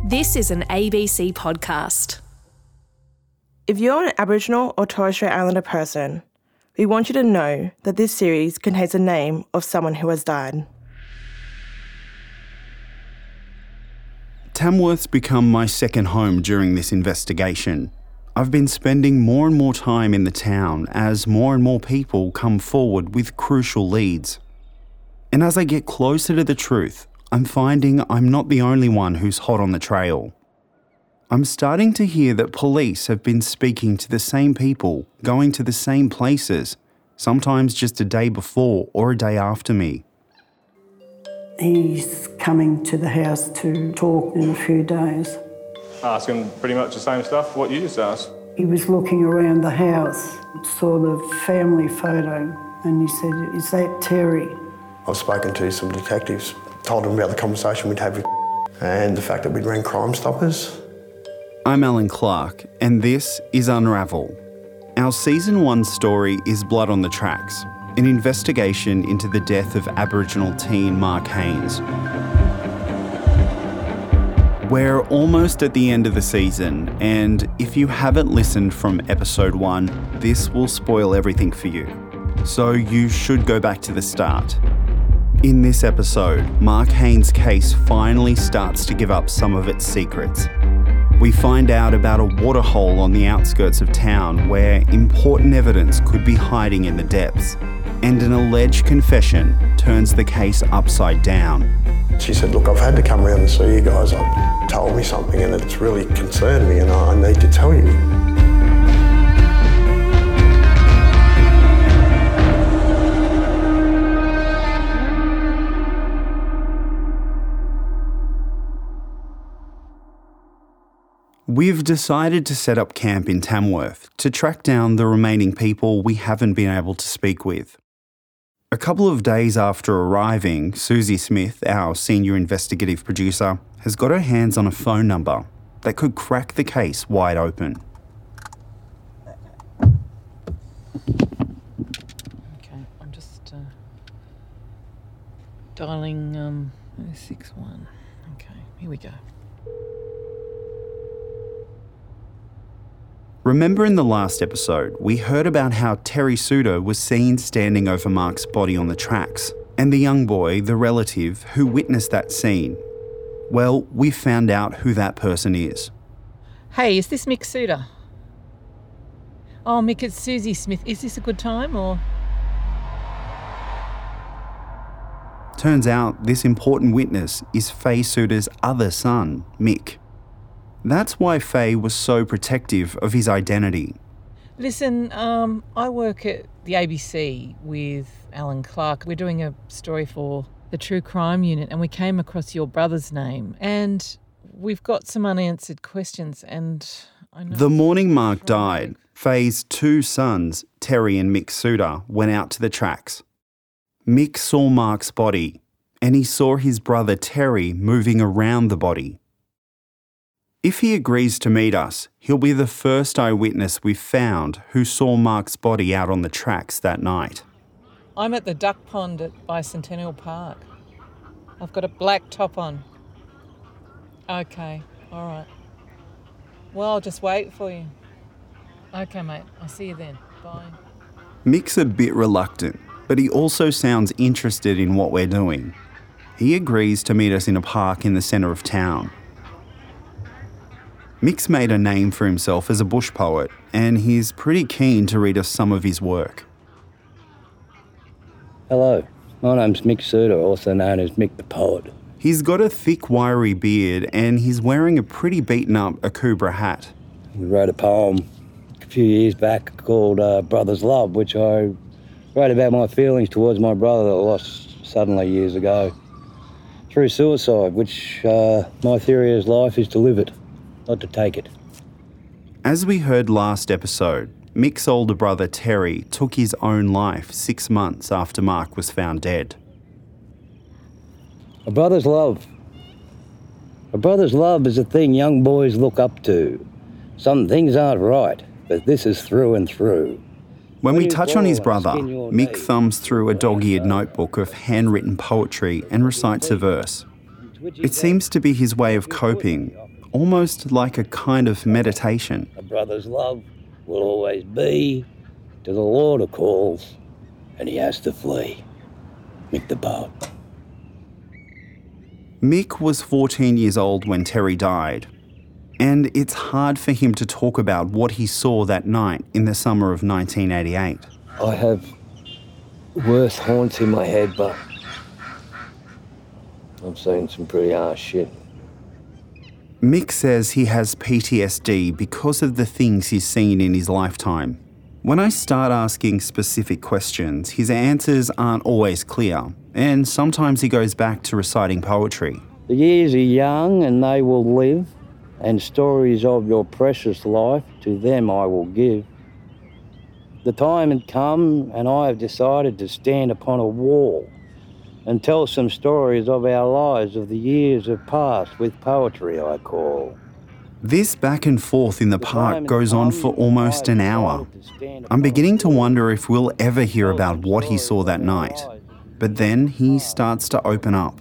This is an ABC podcast. If you're an Aboriginal or Torres Strait Islander person, we want you to know that this series contains the name of someone who has died. Tamworth's become my second home during this investigation. I've been spending more and more time in the town as more and more people come forward with crucial leads. And as I get closer to the truth, I'm finding I'm not the only one who's hot on the trail. I'm starting to hear that police have been speaking to the same people, going to the same places, sometimes just a day before or a day after me. He's coming to the house to talk in a few days. Ask him pretty much the same stuff, what you just asked. He was looking around the house, saw the family photo, and he said, "Is that Terry?" I've spoken to some detectives, told them about the conversation we'd had with and the fact that we'd rang Crime Stoppers. I'm Alan Clark, and this is Unravel. Our Season 1 story is Blood on the Tracks, an investigation into the death of Aboriginal teen Mark Haynes. We're almost at the end of the season, and if you haven't listened from episode 1, this will spoil everything for you. So you should go back to the start. In this episode, Mark Haynes' case finally starts to give up some of its secrets. We find out about a waterhole on the outskirts of town where important evidence could be hiding in the depths, and an alleged confession turns the case upside down. She said, "Look, I've had to come around and see you guys. I've told me something and it's really concerned me and I need to tell you." We've decided to set up camp in Tamworth to track down the remaining people we haven't been able to speak with. A couple of days after arriving, Susie Smith, our senior investigative producer, has got her hands on a phone number that could crack the case wide open. Okay, I'm just dialing 061. Okay, here we go. Remember in the last episode, we heard about how Terry Suter was seen standing over Mark's body on the tracks, and the young boy, the relative, who witnessed that scene. Well, we found out who that person is. Hey, is this Mick Suter? Oh, Mick, it's Susie Smith. Is this a good time, or...? Turns out this important witness is Faye Suter's other son, Mick. That's why Faye was so protective of his identity. Listen, I work at the ABC with Alan Clark. We're doing a story for the True Crime Unit, and we came across your brother's name. And we've got some unanswered questions, and I know... The morning Mark died, Faye's two sons, Terry and Mick Suter, went out to the tracks. Mick saw Mark's body, and he saw his brother Terry moving around the body. If he agrees to meet us, he'll be the first eyewitness we've found who saw Mark's body out on the tracks that night. I'm at the duck pond at Bicentennial Park. I've got a black top on. Okay, all right. Well, I'll just wait for you. Okay, mate, I'll see you then. Bye. Mick's a bit reluctant, but he also sounds interested in what we're doing. He agrees to meet us in a park in the centre of town. Mick's made a name for himself as a bush poet, and he's pretty keen to read us some of his work. Hello, my name's Mick Suter, also known as Mick the Poet. He's got a thick, wiry beard, and he's wearing a pretty beaten-up Akubra hat. We wrote a poem a few years back called Brother's Love, which I wrote about my feelings towards my brother that I lost suddenly years ago through suicide, which my theory of life is to live it, not to take it. As we heard last episode, Mick's older brother Terry took his own life 6 months after Mark was found dead. A brother's love. A brother's love is a thing young boys look up to. Some things aren't right, but this is through and through. When we touch on his brother, Mick thumbs through a dog-eared notebook of handwritten poetry and recites a verse. It seems to be his way of coping, almost like a kind of meditation. A brother's love will always be to the Lord who calls, and he has to flee. Mick the Poet. Mick was 14 years old when Terry died, and it's hard for him to talk about what he saw that night in the summer of 1988. I have worse haunts in my head, but I've seen some pretty harsh shit. Mick says he has PTSD because of the things he's seen in his lifetime. When I start asking specific questions, his answers aren't always clear, and sometimes he goes back to reciting poetry. The years are young and they will live, and stories of your precious life to them I will give. The time had come and I have decided to stand upon a wall and tell some stories of our lives of the years of past with poetry I call. This back and forth in the park goes on for almost an hour. I'm beginning to wonder if we'll ever hear about what he saw that night. But then he starts to open up.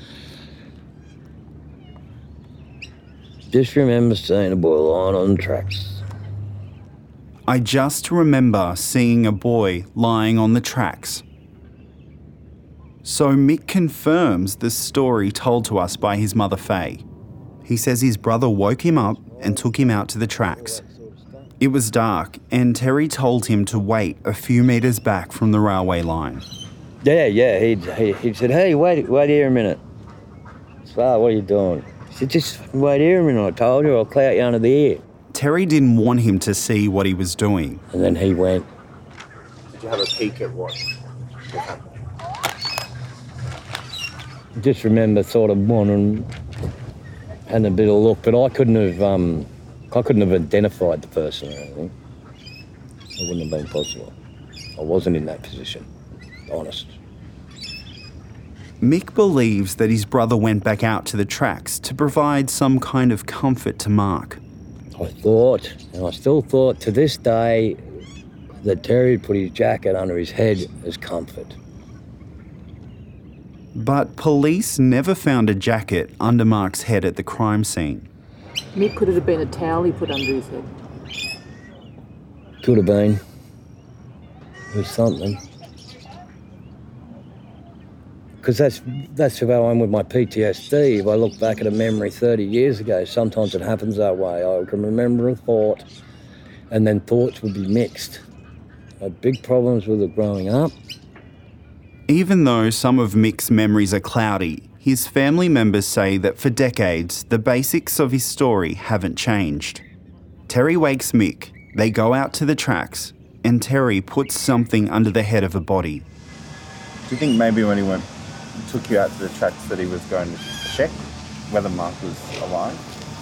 Just remember seeing a boy lying on the tracks. I just remember seeing a boy lying on the tracks. So Mick confirms the story told to us by his mother Faye. He says his brother woke him up and took him out to the tracks. It was dark and Terry told him to wait a few metres back from the railway line. Yeah, he said, hey, wait here a minute. So, what are you doing? He said, just wait here a minute, I told you, I'll clout you under the ear. Terry didn't want him to see what he was doing. And then he went. Did you have a peek at what happened? Just remember sort of wandering, having a bit of look, but I couldn't have identified the person or anything. It wouldn't have been possible. I wasn't in that position, honest. Mick believes that his brother went back out to the tracks to provide some kind of comfort to Mark. I thought, and I still thought to this day, that Terry had put his jacket under his head as comfort. But police never found a jacket under Mark's head at the crime scene. Mick, could it have been a towel he put under his head? Could have been. It was something. Because that's how I'm with my PTSD. If I look back at a memory 30 years ago, sometimes it happens that way. I can remember a thought, and then thoughts would be mixed. I had big problems with it growing up. Even though some of Mick's memories are cloudy, his family members say that for decades, the basics of his story haven't changed. Terry wakes Mick, they go out to the tracks, and Terry puts something under the head of a body. Do you think maybe when he took you out to the tracks that he was going to check whether Mark was alive?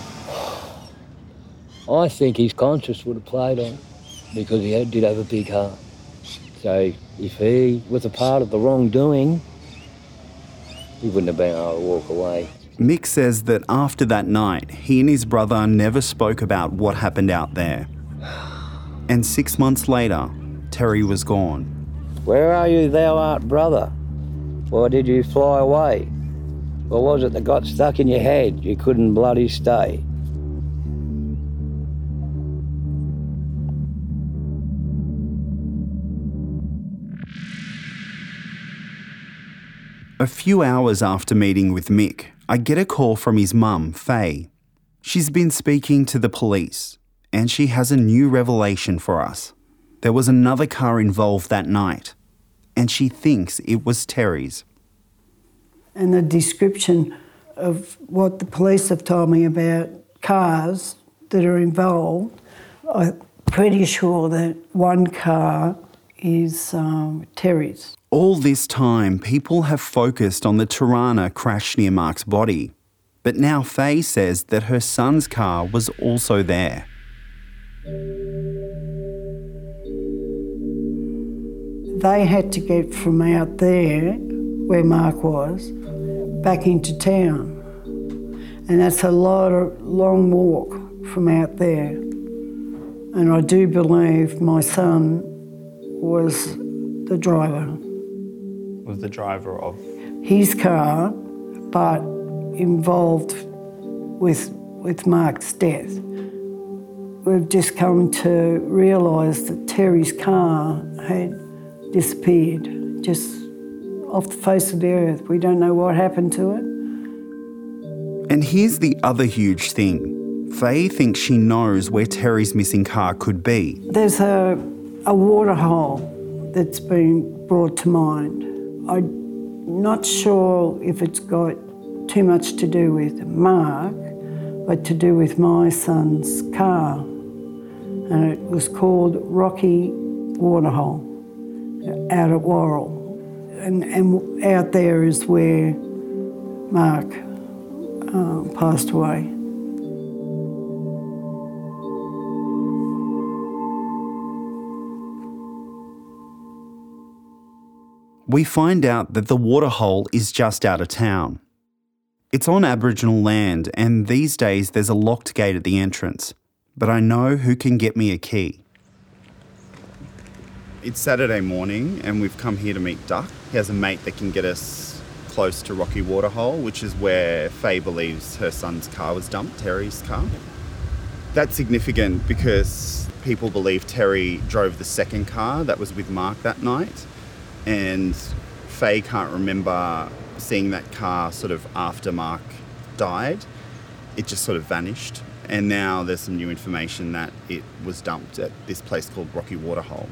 I think his conscience would have played on because he did have a big heart. So if he was a part of the wrongdoing, he wouldn't have been able to walk away. Mick says that after that night, he and his brother never spoke about what happened out there. And 6 months later, Terry was gone. Where are you, thou art brother? Why did you fly away? What was it that got stuck in your head you couldn't bloody stay? A few hours after meeting with Mick, I get a call from his mum, Faye. She's been speaking to the police, and she has a new revelation for us. There was another car involved that night, and she thinks it was Terry's. And the description of what the police have told me about cars that are involved, I'm pretty sure that one car is Terry's. All this time, people have focused on the Torana crash near Mark's body. But now Faye says that her son's car was also there. They had to get from out there, where Mark was, back into town. And that's a long walk from out there. And I do believe my son was the driver. Was the driver of? His car, but involved with with Mark's death. We've just come to realise that Terry's car had disappeared, just off the face of the earth. We don't know what happened to it. And here's the other huge thing. Faye thinks she knows where Terry's missing car could be. There's a waterhole that's been brought to mind. I'm not sure if it's got too much to do with Mark, but to do with my son's car. And it was called Rocky Waterhole out at Worrell. And out there is where Mark passed away. We find out that the waterhole is just out of town. It's on Aboriginal land, and these days there's a locked gate at the entrance. But I know who can get me a key. It's Saturday morning, and we've come here to meet Duck. He has a mate that can get us close to Rocky Waterhole, which is where Faye believes her son's car was dumped, Terry's car. That's significant because people believe Terry drove the second car that was with Mark that night. And Faye can't remember seeing that car sort of after Mark died. It just sort of vanished. And now there's some new information that it was dumped at this place called Rocky Waterhole.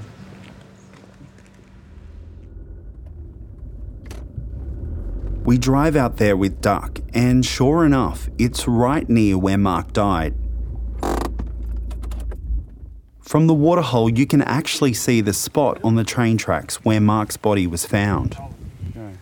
We drive out there with Duck, and sure enough, it's right near where Mark died. From the waterhole, you can actually see the spot on the train tracks where Mark's body was found. Okay.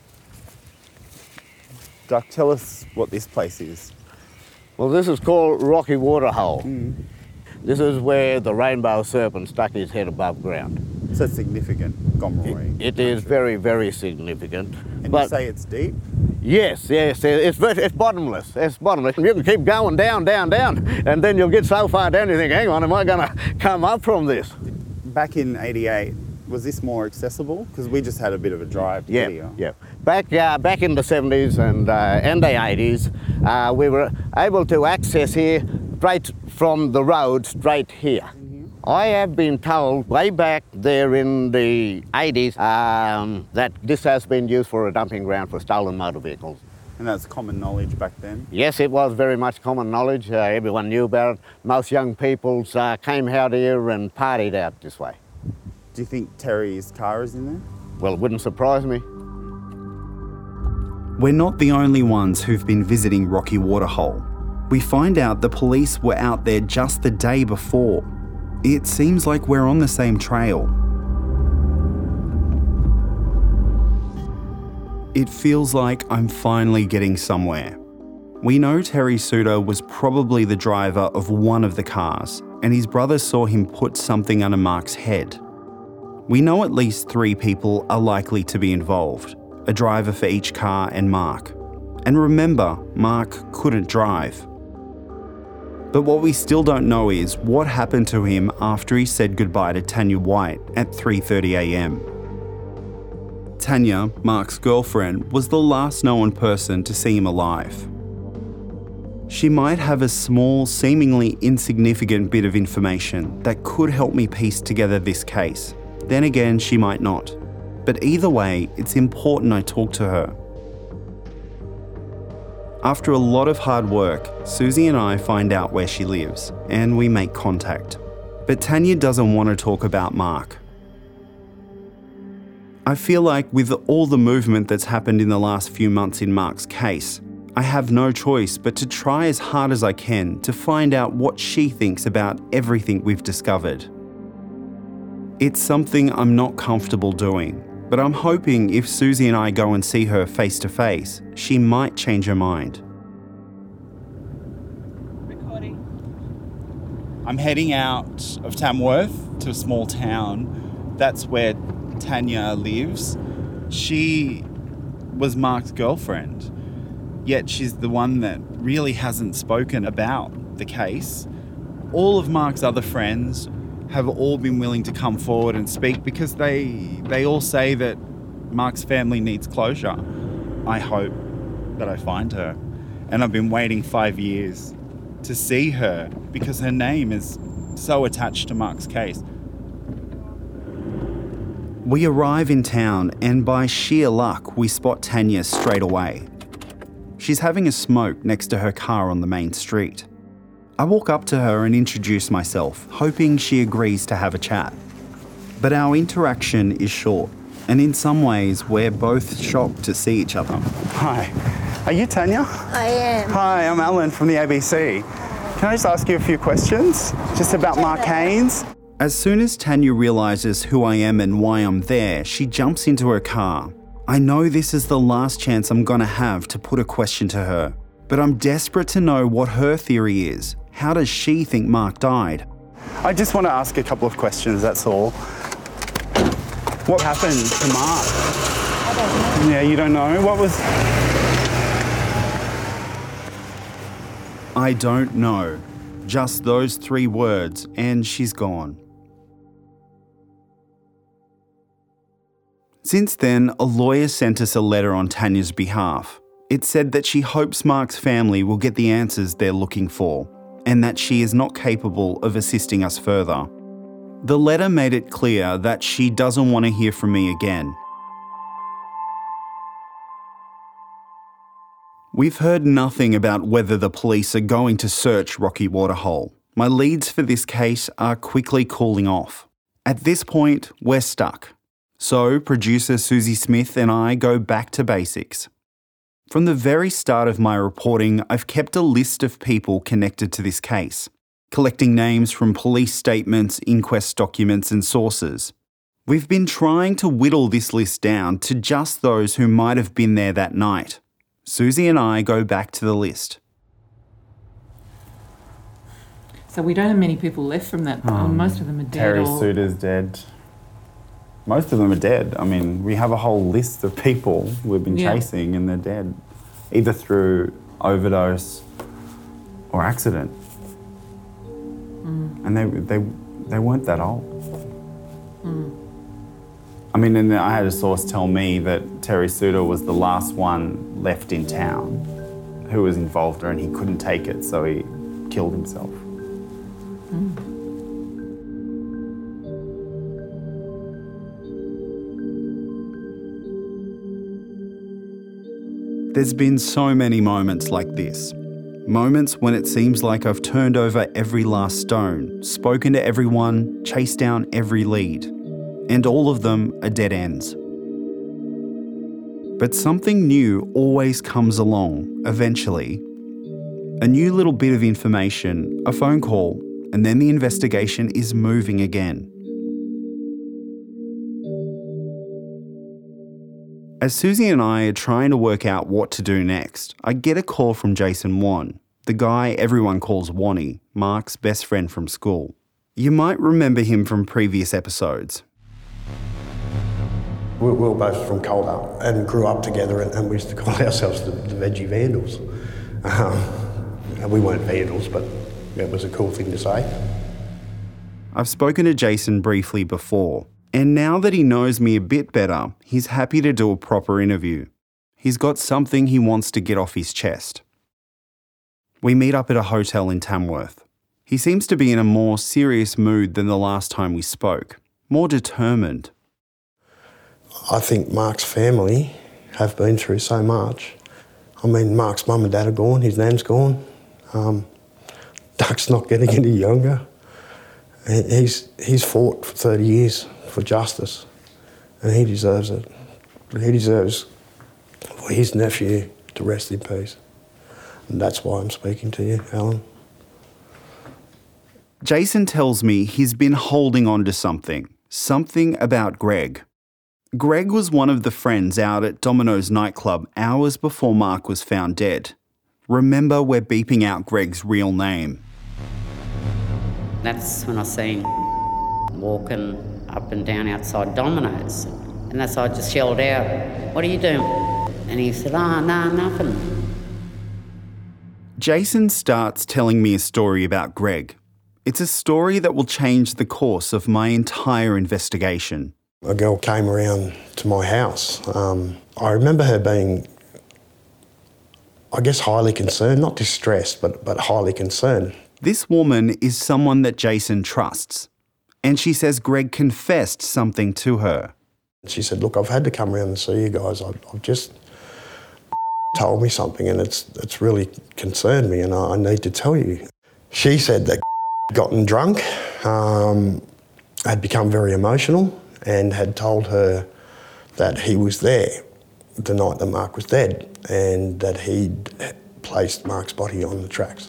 Duck, tell us what this place is. Well, this is called Rocky Waterhole. This is where the rainbow serpent stuck his head above ground. So it's significant, Gomeroi. It is very, very significant. And you say it's deep? Yes, it's bottomless. It's bottomless. You can keep going down, and then you'll get so far down you think, hang on, am I going to come up from this? Back in '88, was this more accessible? Because we just had a bit of a drive to get here. Yeah. Back in the 70s and the 80s, we were able to access here straight from the road, straight here. I have been told way back there in the 80s that this has been used for a dumping ground for stolen motor vehicles. And that's common knowledge back then? Yes, it was very much common knowledge. Everyone knew about it. Most young people came out here and partied out this way. Do you think Terry's car is in there? Well, it wouldn't surprise me. We're not the only ones who've been visiting Rocky Waterhole. We find out the police were out there just the day before. It seems like we're on the same trail. It feels like I'm finally getting somewhere. We know Terry Souter was probably the driver of one of the cars, and his brother saw him put something under Mark's head. We know at least 3 people are likely to be involved, a driver for each car and Mark. And remember, Mark couldn't drive. But what we still don't know is what happened to him after he said goodbye to Tanya White at 3:30 a.m. Tanya, Mark's girlfriend, was the last known person to see him alive. She might have a small, seemingly insignificant bit of information that could help me piece together this case. Then again, she might not. But either way, it's important I talk to her. After a lot of hard work, Susie and I find out where she lives, and we make contact. But Tanya doesn't want to talk about Mark. I feel like with all the movement that's happened in the last few months in Mark's case, I have no choice but to try as hard as I can to find out what she thinks about everything we've discovered. It's something I'm not comfortable doing, but I'm hoping if Susie and I go and see her face to face, she might change her mind. Recording. I'm heading out of Tamworth to a small town. That's where Tanya lives. She was Mark's girlfriend, yet she's the one that really hasn't spoken about the case. All of Mark's other friends have all been willing to come forward and speak because they all say that Mark's family needs closure. I hope that I find her. And I've been waiting 5 years to see her because her name is so attached to Mark's case. We arrive in town and by sheer luck, we spot Tanya straight away. She's having a smoke next to her car on the main street. I walk up to her and introduce myself, hoping she agrees to have a chat. But our interaction is short, and in some ways, we're both shocked to see each other. Hi. Are you Tanya? I am. Hi, I'm Alan from the ABC. Can I just ask you a few questions? Just about Mark Haynes? As soon as Tanya realises who I am and why I'm there, she jumps into her car. I know this is the last chance I'm going to have to put a question to her, but I'm desperate to know what her theory is. How does she think Mark died? I just want to ask a couple of questions, that's all. What happened to Mark? I don't know. Yeah, you don't know? What was... I don't know. Just those 3 words, and she's gone. Since then, a lawyer sent us a letter on Tanya's behalf. It said that she hopes Mark's family will get the answers they're looking for, and that she is not capable of assisting us further. The letter made it clear that she doesn't want to hear from me again. We've heard nothing about whether the police are going to search Rocky Waterhole. My leads for this case are quickly cooling off. At this point, we're stuck. So producer Susie Smith and I go back to basics. From the very start of my reporting, I've kept a list of people connected to this case, collecting names from police statements, inquest documents and sources. We've been trying to whittle this list down to just those who might have been there that night. Susie and I go back to the list. So we don't have many people left from that. Most of them are dead. Terry Suter's dead. Most of them are dead. I mean, we have a whole list of people we've been chasing and they're dead, either through overdose or accident. And they weren't that old. I mean, and I had a source tell me that Terry Suter was the last one left in town who was involved and he couldn't take it, so he killed himself. There's been so many moments like this. Moments when it seems like I've turned over every last stone, spoken to everyone, chased down every lead. And all of them are dead ends. But something new always comes along, eventually. A new little bit of information, a phone call, and then the investigation is moving again. As Susie and I are trying to work out what to do next, I get a call from Jason Wan, the guy everyone calls Wani, Mark's best friend from school. You might remember him from previous episodes. We were both from Calder and grew up together, and we used to call ourselves the Veggie Vandals. And we weren't vandals, but it was a cool thing to say. I've spoken to Jason briefly before, and now that he knows me a bit better, he's happy to do a proper interview. He's got something he wants to get off his chest. We meet up at a hotel in Tamworth. He seems to be in a more serious mood than the last time we spoke, more determined. I think Mark's family have been through so much. I mean, Mark's mum and dad are gone, his nan's gone. Duck's not getting any younger. He's fought for 30 years for justice, and he deserves it. He deserves for his nephew to rest in peace. And that's why I'm speaking to you, Alan. Jason tells me he's been holding on to something about Greg. Greg was one of the friends out at Domino's nightclub hours before Mark was found dead. Remember, we're beeping out Greg's real name. That's when I seen him walking up and down outside Domino's. And that's I just yelled out, "What are you doing?" And he said, "Oh, no, nothing." Jason starts telling me a story about Greg. It's a story that will change the course of my entire investigation. A girl came around to my house. I remember her being, I guess, highly concerned, not distressed, but highly concerned. This woman is someone that Jason trusts, and she says Greg confessed something to her. She said, look, I've had to come around and see you guys. I've just told me something and it's really concerned me and I need to tell you. She said that gotten drunk, had become very emotional and had told her that he was there the night that Mark was dead and that he'd placed Mark's body on the tracks.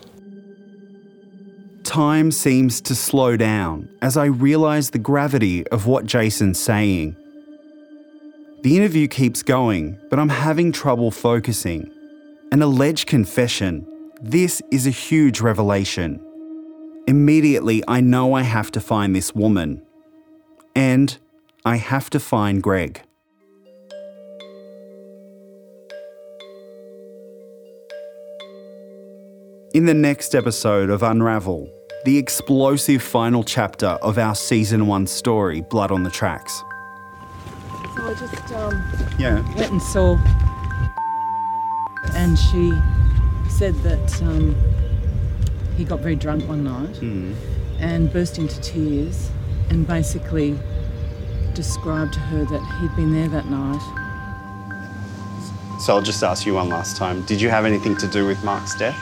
Time seems to slow down as I realise the gravity of what Jason's saying. The interview keeps going, but I'm having trouble focusing. An alleged confession. This is a huge revelation. Immediately, I know I have to find this woman. And I have to find Greg. In the next episode of Unravel, the explosive final chapter of our Season 1 story, Blood on the Tracks. So I just went and saw, and she said that he got very drunk one night and burst into tears and basically described to her that he'd been there that night. So I'll just ask you one last time. Did you have anything to do with Mark's death?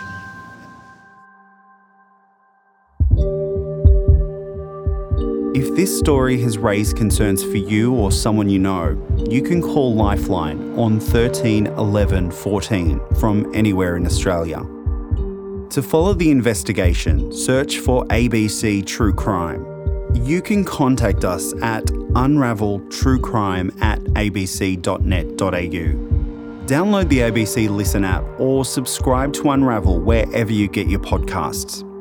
If this story has raised concerns for you or someone you know, you can call Lifeline on 13 11 14 from anywhere in Australia. To follow the investigation, search for ABC True Crime. You can contact us at unraveltruecrime@abc.net.au. Download the ABC Listen app or subscribe to Unravel wherever you get your podcasts.